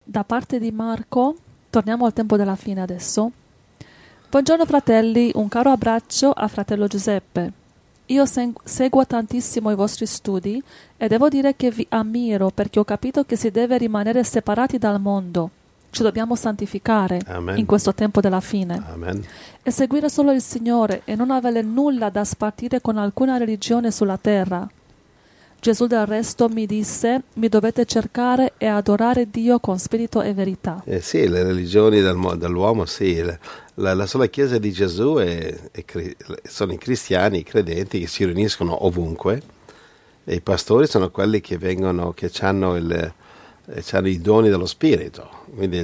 Da parte di Marco, torniamo al tempo della fine adesso. Buongiorno fratelli, un caro abbraccio a fratello Giuseppe. Io seguo tantissimo i vostri studi e devo dire che vi ammiro perché ho capito che si deve rimanere separati dal mondo. Ci dobbiamo santificare Amen. in questo tempo della fine Amen. e seguire solo il Signore e non avere nulla da spartire con alcuna religione sulla terra. Gesù del resto mi disse: mi dovete cercare e adorare Dio con spirito e verità. Sì, le religioni dell'uomo, sì. La sola Chiesa di Gesù sono i cristiani, i credenti che si riuniscono ovunque. E i pastori sono quelli che vengono, che hanno i doni dello Spirito. Quindi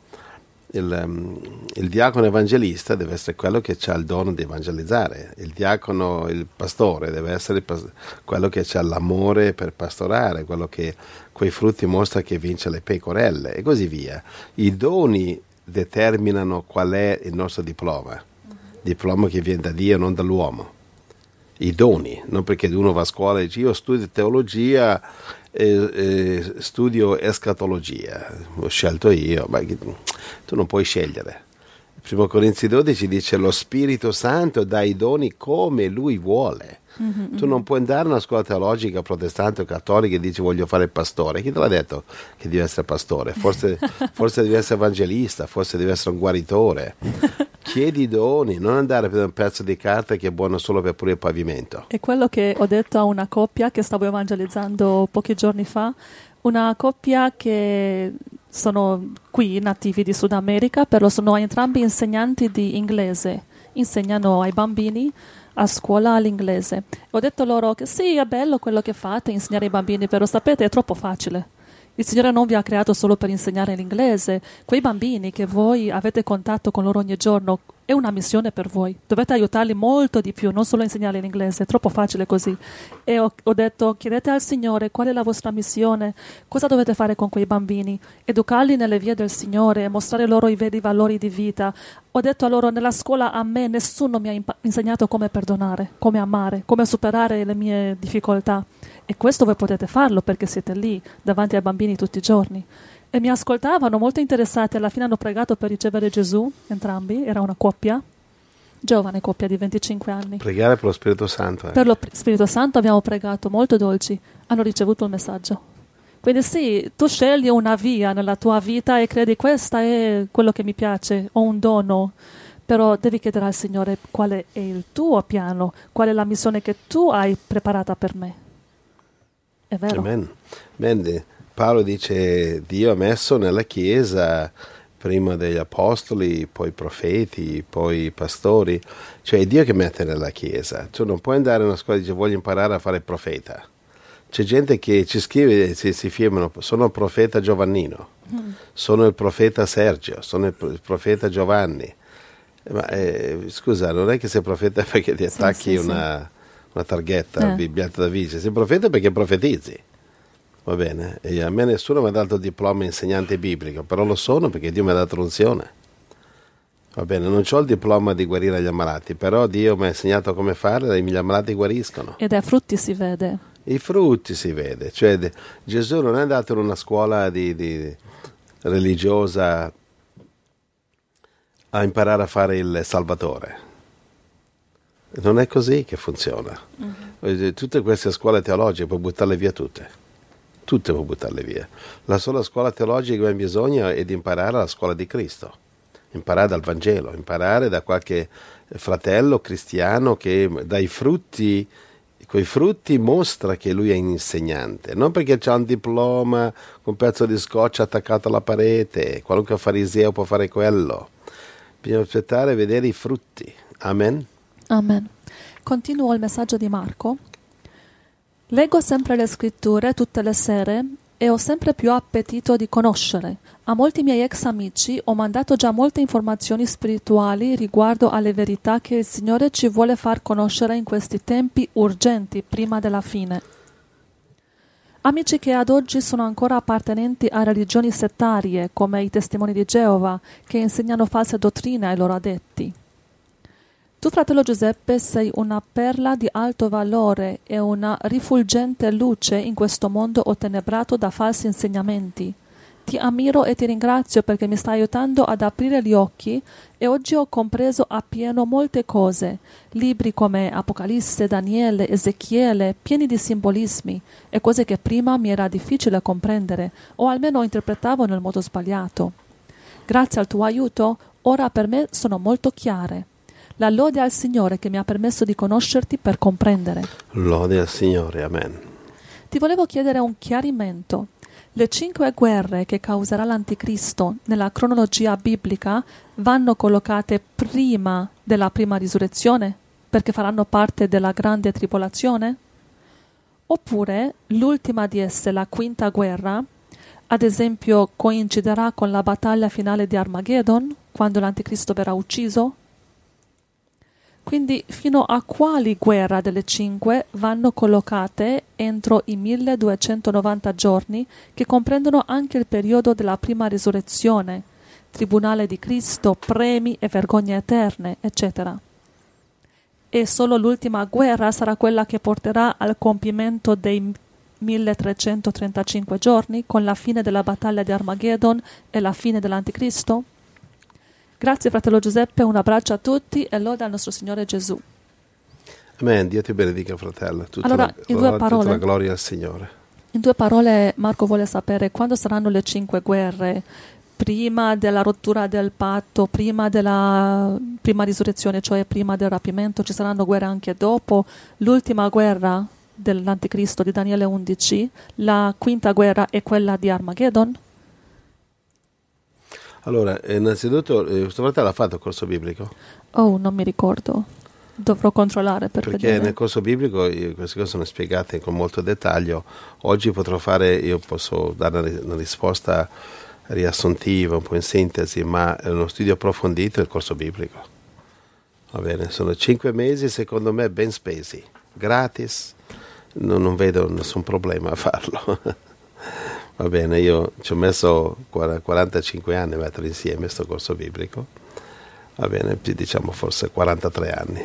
il diacono evangelista deve essere quello che ha il dono di evangelizzare. Il pastore deve essere quello che ha l'amore per pastorare, quello che quei frutti mostra che vince le pecorelle e così via. I doni determinano qual è il nostro diploma che viene da Dio, non dall'uomo. I doni, non perché uno va a scuola e dice io studio teologia e studio escatologia, ho scelto io, ma tu non puoi scegliere. 1 Corinzi 12 dice lo Spirito Santo dà i doni come Lui vuole. Tu non puoi andare a una scuola teologica protestante o cattolica e dici voglio fare il pastore. Chi te l'ha detto che devi essere pastore? Forse devi essere evangelista, forse devi essere un guaritore. Chiedi i doni, non andare per un pezzo di carta che è buono solo per pulire il pavimento. È quello che ho detto a una coppia che stavo evangelizzando pochi giorni fa, una coppia che sono qui nativi di Sud America, però sono entrambi insegnanti di inglese, insegnano ai bambini a scuola l'inglese. Ho detto loro che sì, è bello quello che fate, insegnare ai bambini, però sapete è troppo facile. Il Signore non vi ha creato solo per insegnare l'inglese. Quei bambini che voi avete contatto con loro ogni giorno è una missione per voi. Dovete aiutarli molto di più, non solo insegnare l'inglese. È troppo facile così. E ho detto, chiedete al Signore qual è la vostra missione, cosa dovete fare con quei bambini, educarli nelle vie del Signore e mostrare loro i veri valori di vita. Ho detto a loro, nella scuola a me nessuno mi ha insegnato come perdonare, come amare, come superare le mie difficoltà. E questo voi potete farlo perché siete lì davanti ai bambini tutti i giorni. E mi ascoltavano molto interessati. Alla fine hanno pregato per ricevere Gesù, entrambi, era una coppia, giovane coppia di 25 anni. Pregare per lo Spirito Santo. Per lo Spirito Santo abbiamo pregato, molto dolci, hanno ricevuto il messaggio. Quindi sì, tu scegli una via nella tua vita e credi questa è quello che mi piace, ho un dono, però devi chiedere al Signore qual è il tuo piano, qual è la missione che tu hai preparata per me. È vero. Amen. Amen. Paolo dice Dio ha messo nella Chiesa prima degli apostoli, poi profeti, poi pastori, cioè è Dio che mette nella Chiesa. Tu non puoi andare in una scuola e dire voglio imparare a fare profeta. C'è gente che ci scrive, si firmano, sono il profeta Giovannino, sono il profeta Sergio, sono il profeta Giovanni. Ma scusa, non è che sei profeta perché ti attacchi una targhetta, biglietto da visita, sei profeta perché profetizzi. Va bene? E a me nessuno mi ha dato il diploma insegnante biblico, però lo sono perché Dio mi ha dato l'unzione. Va bene, non ho il diploma di guarire gli ammalati, però Dio mi ha insegnato come fare e gli ammalati guariscono. E dai frutti si vede. I frutti si vede, cioè Gesù non è andato in una scuola religiosa a imparare a fare il Salvatore. Non è così che funziona. Tutte queste scuole teologiche puoi buttarle via tutte puoi buttarle via. La sola scuola teologica che abbiamo bisogno è di imparare alla scuola di Cristo, imparare dal Vangelo, imparare da qualche fratello cristiano che dai frutti, quei frutti mostra che lui è un insegnante, non perché c'ha un diploma con un pezzo di scotch attaccato alla parete, qualunque fariseo può fare quello. Bisogna aspettare e vedere i frutti. Amen. Amen. Continuo il messaggio di Marco. Leggo sempre le scritture tutte le sere e ho sempre più appetito di conoscere. A molti miei ex amici ho mandato già molte informazioni spirituali riguardo alle verità che il Signore ci vuole far conoscere in questi tempi urgenti prima della fine. Amici che ad oggi sono ancora appartenenti a religioni settarie come i testimoni di Geova che insegnano false dottrine ai loro addetti. Tu, fratello Giuseppe, sei una perla di alto valore e una rifulgente luce in questo mondo ottenebrato da falsi insegnamenti. Ti ammiro e ti ringrazio perché mi stai aiutando ad aprire gli occhi e oggi ho compreso appieno molte cose. Libri come Apocalisse, Daniele, Ezechiele, pieni di simbolismi e cose che prima mi era difficile comprendere o almeno interpretavo nel modo sbagliato. Grazie al tuo aiuto, ora per me sono molto chiare. La lode al Signore che mi ha permesso di conoscerti per comprendere. Lode al Signore, amen. Ti volevo chiedere un chiarimento. Le 5 guerre che causerà l'Anticristo nella cronologia biblica vanno collocate prima della prima risurrezione perché faranno parte della grande tribolazione? Oppure l'ultima di esse, la quinta guerra, ad esempio coinciderà con la battaglia finale di Armageddon, quando l'Anticristo verrà ucciso? Quindi fino a quali guerra delle 5 vanno collocate entro i 1290 giorni che comprendono anche il periodo della prima risurrezione, tribunale di Cristo, premi e vergogne eterne, eccetera. E solo l'ultima guerra sarà quella che porterà al compimento dei 1335 giorni con la fine della battaglia di Armageddon e la fine dell'Anticristo? Grazie fratello Giuseppe, un abbraccio a tutti e lode al nostro Signore Gesù. Amen, Dio ti benedica fratello. Allora, in due parole, tutta la gloria al Signore. In 2 parole Marco vuole sapere quando saranno le 5 guerre, prima della rottura del patto, prima della prima risurrezione, cioè prima del rapimento, ci saranno guerre anche dopo, l'ultima guerra dell'Anticristo di Daniele 11, la quinta guerra è quella di Armageddon? Allora, innanzitutto, questo fratello ha fatto il corso biblico? Oh, non mi ricordo. Dovrò controllare per Perché vedere. nel corso biblico queste cose sono spiegate con molto dettaglio. Oggi io posso dare una risposta riassuntiva, un po' in sintesi, ma è uno studio approfondito del corso biblico. Va bene, sono 5 mesi secondo me ben spesi, gratis, non vedo nessun problema a farlo. Va bene, io ci ho messo 45 anni a mettere insieme questo corso biblico, va bene, diciamo forse 43 anni.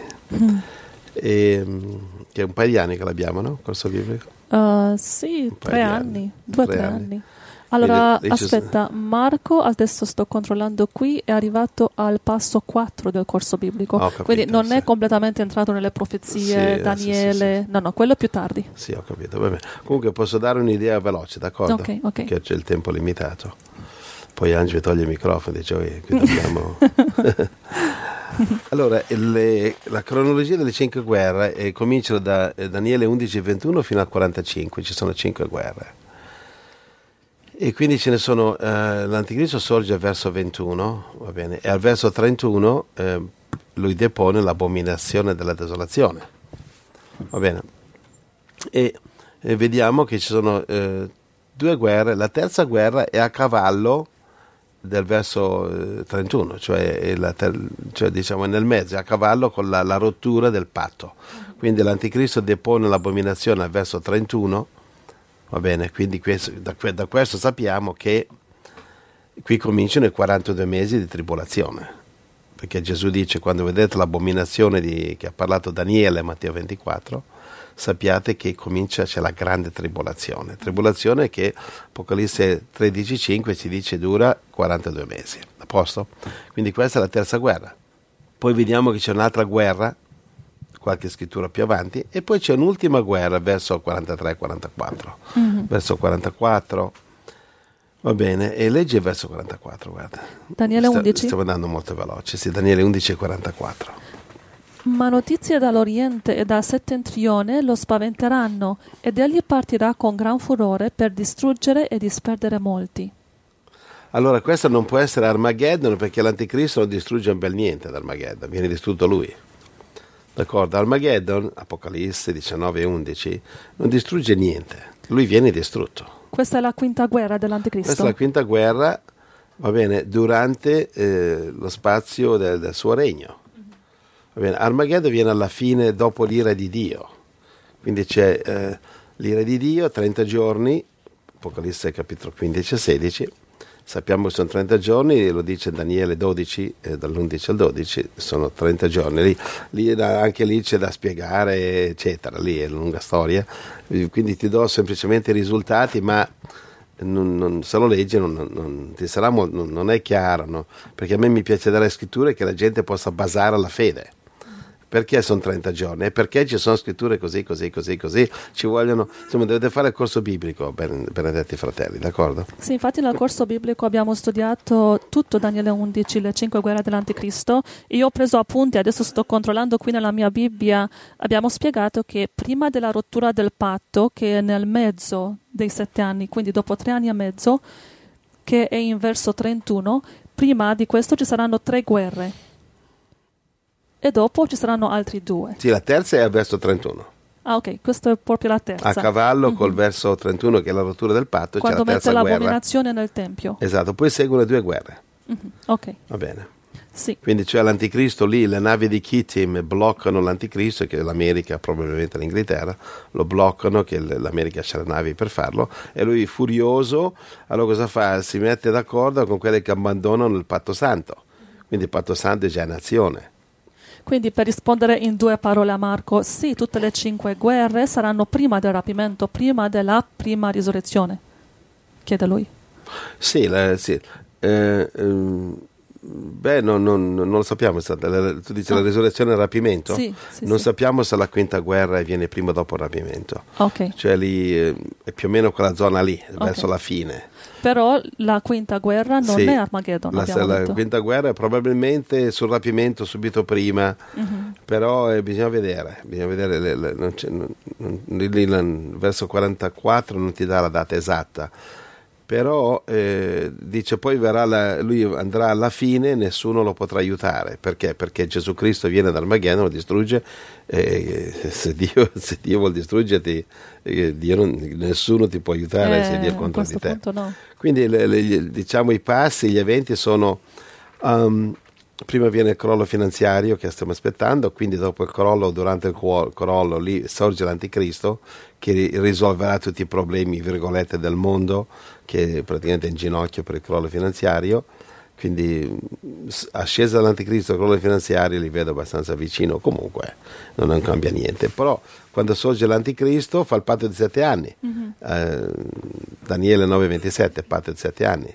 E, che è un paio di anni che l'abbiamo, no? Corso biblico? Sì, 3 anni, 2 o 3 anni. Allora, aspetta, Marco, adesso sto controllando qui, è arrivato al passo 4 del corso biblico, capito, quindi non sì. è completamente entrato nelle profezie, Sì, Daniele, sì. No, quello più tardi. Sì, ho capito, va bene. Comunque posso dare un'idea veloce, d'accordo? Ok. Perché c'è il tempo limitato. Poi Angelo toglie il microfono e dice, qui dobbiamo... Allora, la cronologia delle 5 guerre comincia da Daniele 11:21 fino al 45, ci sono 5 guerre. E quindi ce ne sono, l'Anticristo sorge al verso 21, va bene, e al verso 31 lui depone l'abominazione della desolazione, va bene. E vediamo che ci sono 2 guerre, la terza guerra è a cavallo del verso 31, cioè diciamo nel mezzo, è a cavallo con la rottura del patto. Quindi l'Anticristo depone l'abominazione al verso 31, va bene, quindi da questo sappiamo che qui cominciano i 42 mesi di tribolazione, perché Gesù dice, quando vedete l'abominazione che ha parlato Daniele, Matteo 24, sappiate che c'è la grande tribolazione che Apocalisse 13:5 ci dice dura 42 mesi, a posto? Quindi questa è la terza guerra. Poi vediamo che c'è un'altra guerra, qualche scrittura più avanti, e poi c'è un'ultima guerra verso 43-44. Verso 44, va bene, e legge il verso 44, guarda. Daniele 11? Stiamo andando molto veloce, sì, Daniele 11:44. Ma notizie dall'Oriente e dal settentrione lo spaventeranno, ed egli partirà con gran furore per distruggere e disperdere molti. Allora, questo non può essere Armageddon, perché l'Anticristo non distrugge un bel niente ad Armageddon, viene distrutto lui. D'accordo? Armageddon, Apocalisse 19:11, non distrugge niente, lui viene distrutto. Questa è la quinta guerra dell'Anticristo? Questa è la quinta guerra, va bene, durante lo spazio del suo regno. Va bene, Armageddon viene alla fine, dopo l'ira di Dio. Quindi c'è l'ira di Dio, 30 giorni, Apocalisse capitolo 15 e 16. Sappiamo che sono 30 giorni, lo dice Daniele 12, dall'11 al 12, sono 30 giorni. Anche lì c'è da spiegare, eccetera, lì è una lunga storia. Quindi ti do semplicemente i risultati, ma se lo leggi non ti sarà non è chiaro, no? Perché a me mi piace dare scritture che la gente possa basare la fede. Perché sono 30 giorni? E perché ci sono scritture così, ci vogliono, insomma, dovete fare il corso biblico, benedetti fratelli, d'accordo? Sì, infatti nel corso biblico abbiamo studiato tutto Daniele 11, le 5 guerre dell'Anticristo. Io ho preso appunti, adesso sto controllando qui nella mia Bibbia. Abbiamo spiegato che prima della rottura del patto, che è nel mezzo dei 7 anni, quindi dopo 3 anni e mezzo, che è in verso 31, prima di questo ci saranno 3 guerre. E dopo ci saranno altri 2. Sì, la terza è al verso 31. Ah, ok, questa è proprio la terza. A cavallo col verso 31, che è la rottura del patto, quando c'è la terza mette guerra. l'abominazione nel Tempio. Esatto, poi seguono 2 guerre. Ok. Va bene. Sì. Quindi c'è l'anticristo lì, le navi di Kittim bloccano l'anticristo, che è l'America, probabilmente l'Inghilterra, lo bloccano, che l'America c'ha le navi per farlo, e lui furioso, allora cosa fa? Si mette d'accordo con quelli che abbandonano il patto santo. Quindi il patto santo è già in azione. Quindi per rispondere in 2 parole a Marco, sì, tutte le 5 guerre saranno prima del rapimento, prima della prima risurrezione, chiede lui. Sì, sì. Beh, non lo sappiamo. Tu dici la risurrezione e il rapimento? Sì, non sì. sappiamo se la quinta guerra avviene prima o dopo il rapimento. Ok. Cioè lì è più o meno quella zona lì, verso la fine. Però la quinta guerra non è Armageddon, la quinta guerra è probabilmente sul rapimento subito prima, però bisogna vedere verso 44 non ti dà la data esatta, però dice poi lui andrà alla fine, nessuno lo potrà aiutare. Perché Gesù Cristo viene da Armageddon, lo distrugge, se Dio vuol distruggerti, nessuno ti può aiutare se Dio è contro di te. No. Quindi diciamo i passi, gli eventi sono prima viene il crollo finanziario che stiamo aspettando, quindi dopo il crollo, durante il crollo lì sorge l'anticristo che risolverà tutti i problemi virgolette del mondo, che praticamente è in ginocchio per il crollo finanziario. Quindi ascesa dall'anticristo, il crollo finanziario li vedo abbastanza vicino, comunque non cambia niente. Però quando sorge l'anticristo fa il patto di 7 anni, Daniele 9:27, patto di 7 anni.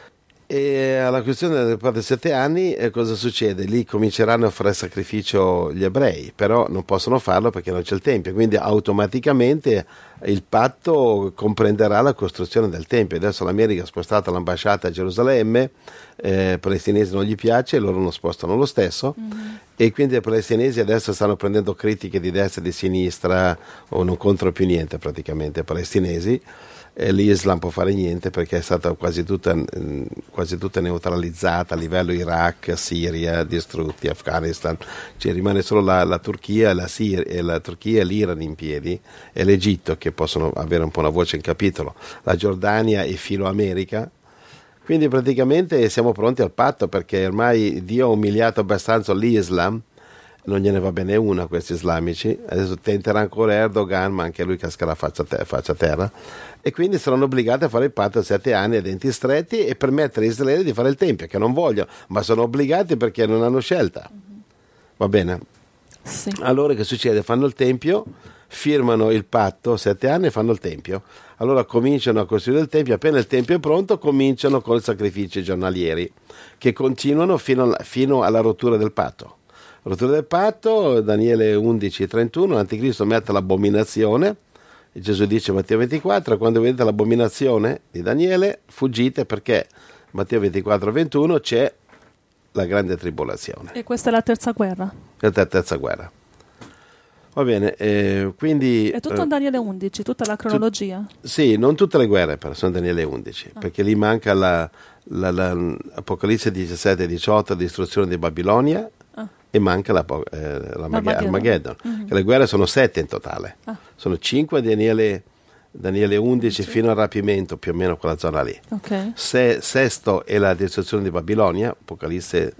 E alla questione del patto di 7 anni cosa succede? Lì cominceranno a fare sacrificio gli ebrei, però non possono farlo perché non c'è il Tempio, quindi automaticamente il patto comprenderà la costruzione del Tempio. Adesso l'America ha spostato l'ambasciata a Gerusalemme, i palestinesi non gli piace, loro lo spostano lo stesso, e quindi i palestinesi adesso stanno prendendo critiche di destra e di sinistra, o non contro più niente praticamente, palestinesi. L'Islam può fare niente perché è stata quasi tutta neutralizzata a livello Iraq, Siria, distrutti, Afghanistan, cioè rimane solo la Turchia e la Turchia e l'Iran in piedi, e l'Egitto che possono avere un po' una voce in capitolo, la Giordania e filo America. Quindi praticamente siamo pronti al patto, perché ormai Dio ha umiliato abbastanza l'Islam, non gliene va bene una a questi islamici. Adesso tenterà ancora Erdogan, ma anche lui cascherà faccia a terra, e quindi saranno obbligati a fare il patto a 7 anni a denti stretti e permettere a Israele di fare il Tempio, che non vogliono, ma sono obbligati perché non hanno scelta. Va bene? Sì. Allora che succede? Fanno il Tempio, firmano il patto, 7 anni e fanno il Tempio. Allora cominciano a costruire il Tempio, appena il Tempio è pronto cominciano con i sacrifici giornalieri, che continuano fino alla rottura del patto. Rottura del patto, Daniele 11:31, l'anticristo mette l'abominazione, e Gesù dice Matteo 24, quando vedete l'abominazione di Daniele fuggite, perché Matteo 24:21 c'è la grande tribolazione. E questa è la terza guerra. La terza guerra. Va bene, quindi... È tutto in Daniele 11, tutta la cronologia? Sì, non tutte le guerre, però sono Daniele 11, perché lì manca l'Apocalisse 17-18, la distruzione di Babilonia, e manca l'Armageddon. Che le guerre sono 7 in totale. Sono 5 Daniele 11 fino al rapimento, più o meno quella zona lì. Okay. Sesto è la distruzione di Babilonia, Apocalisse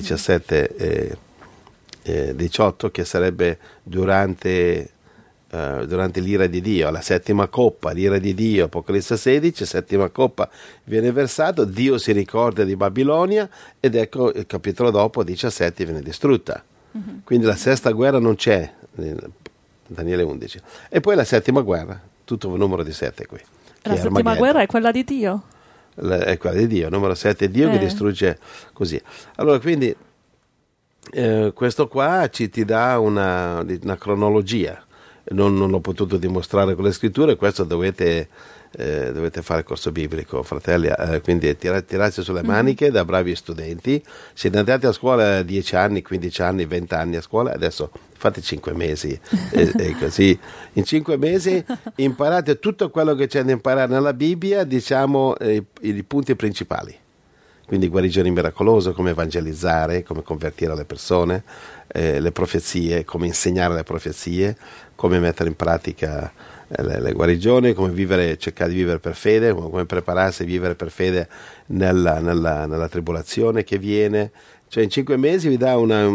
17-18, che sarebbe durante l'ira di Dio, la settima coppa, l'ira di Dio, Apocalisse 16, settima coppa viene versato, Dio si ricorda di Babilonia, ed ecco il capitolo dopo, 17, viene distrutta. Quindi la sesta guerra non c'è, Daniele 11. E poi la settima guerra, tutto un numero di 7 qui. La settima guerra è quella di Dio. È quella di Dio. Numero 7 è Dio che distrugge così. Allora, quindi, questo qua ti dà una cronologia. Non l'ho potuto dimostrare con le scritture, questo dovete fare il corso biblico, fratelli, quindi tirarsi sulle maniche da bravi studenti. Siete andati a scuola 10 anni, 15 anni, 20 anni a scuola, adesso fate 5 mesi e così in 5 mesi imparate tutto quello che c'è da imparare nella Bibbia, diciamo i punti principali. Quindi guarigioni miracolose, come evangelizzare, come convertire le persone, le profezie, come insegnare le profezie, come mettere in pratica le guarigioni, come cercare di vivere per fede, come prepararsi a vivere per fede nella tribolazione che viene. Cioè in 5 mesi vi dà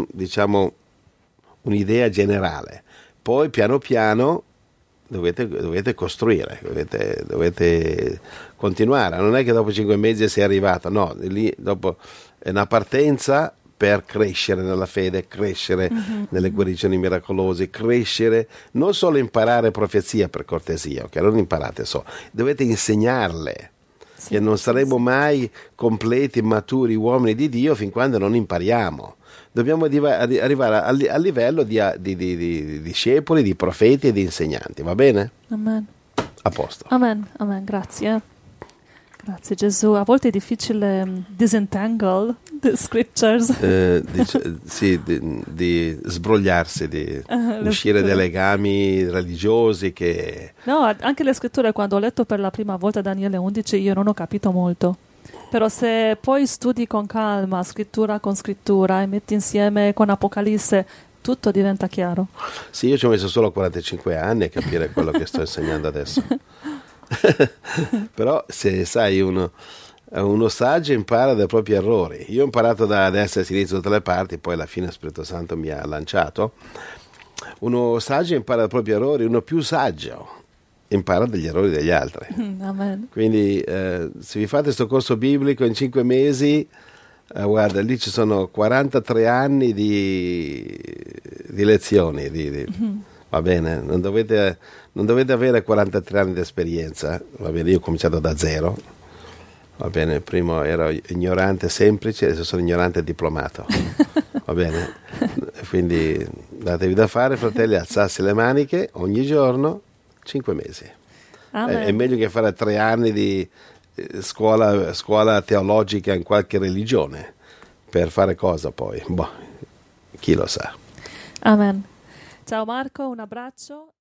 un'idea generale. Poi piano piano dovete costruire, dovete continuare. Non è che dopo 5 mesi sei arrivato, no, lì dopo è una partenza per crescere nella fede, crescere nelle guarigioni miracolose, crescere, non solo imparare profezia per cortesia, ok? Non imparate solo, dovete insegnarle, che non saremo mai completi, maturi uomini di Dio fin quando non impariamo. Dobbiamo arrivare al livello di discepoli, di profeti e di insegnanti, va bene? Amen. A posto. Amen, amen, grazie. Grazie Gesù. A volte è difficile disentangle the scriptures. Di sbrogliarsi, di uscire dai legami religiosi che... No, anche le scritture, quando ho letto per la prima volta Daniele 11, io non ho capito molto. Però se poi studi con calma, scrittura con scrittura, e metti insieme con Apocalisse, tutto diventa chiaro. Sì, io ci ho messo solo 45 anni a capire quello che sto insegnando adesso. Però se sai, uno saggio impara dai propri errori. Io ho imparato da destra a sinistra da tutte le parti, poi alla fine lo Spirito Santo mi ha lanciato. Uno saggio impara dai propri errori, uno più saggio impara dagli errori degli altri. Amen. Quindi se vi fate questo corso biblico in 5 mesi, guarda, lì ci sono 43 anni di lezioni, va bene? Non dovete avere 43 anni di esperienza, va bene? Io ho cominciato da zero, va bene? Prima ero ignorante semplice, adesso sono ignorante diplomato, va bene? Quindi datevi da fare, fratelli, alzarsi le maniche ogni giorno, 5 mesi. È meglio che fare 3 anni di scuola teologica in qualche religione per fare cosa poi? Boh, chi lo sa. Amen. Ciao Marco, un abbraccio.